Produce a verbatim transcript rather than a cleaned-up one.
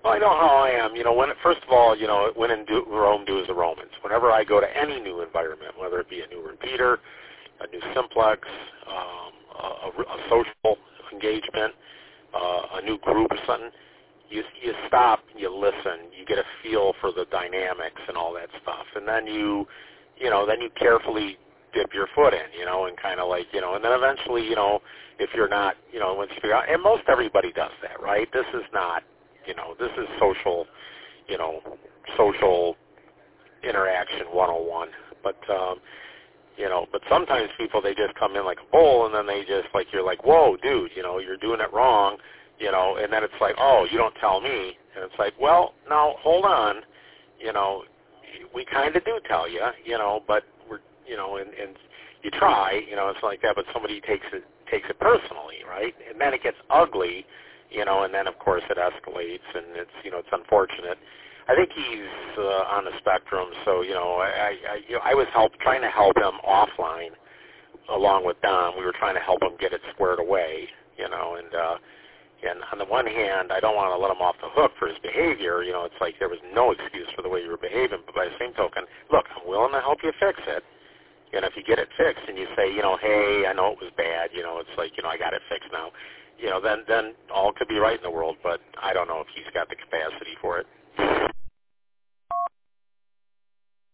Well, I know how I am. You know, when first of all, you know, when in do, Rome, do as the Romans. Whenever I go to any new environment, whether it be a new repeater, a new simplex, um, a, a social engagement, uh, a new group or something, you you stop, you listen, you get a feel for the dynamics and all that stuff, and then you, you know, then you carefully dip your foot in, you know, and kind of like, you know, and then eventually, you know, if you're not, you know, once you figure out, and most everybody does that, right? This is not, you know, this is social, you know, social interaction one oh one, but, um, you know, but sometimes people, they just come in like a bull, and then they just, like, you're like, whoa, dude, you know, you're doing it wrong, you know, and then it's like, oh, you don't tell me, and it's like, well, now, hold on, you know, we kind of do tell you, you know, but we're, you know, and, and you try, you know, it's like that, but somebody takes it, takes it personally, right, and then it gets ugly, you know, and then, of course, it escalates, and it's, you know, it's unfortunate. I think he's uh, on the spectrum, so, you know, I, I, you know, I was help, trying to help him offline along with Don. We were trying to help him get it squared away, you know, and, uh, and on the one hand, I don't want to let him off the hook for his behavior. You know, it's like there was no excuse for the way you were behaving, but by the same token, look, I'm willing to help you fix it. And if you get it fixed and you say, you know, hey, I know it was bad, you know, it's like, you know, I got it fixed now, you know, then, then all could be right in the world, but I don't know if he's got the capacity for it.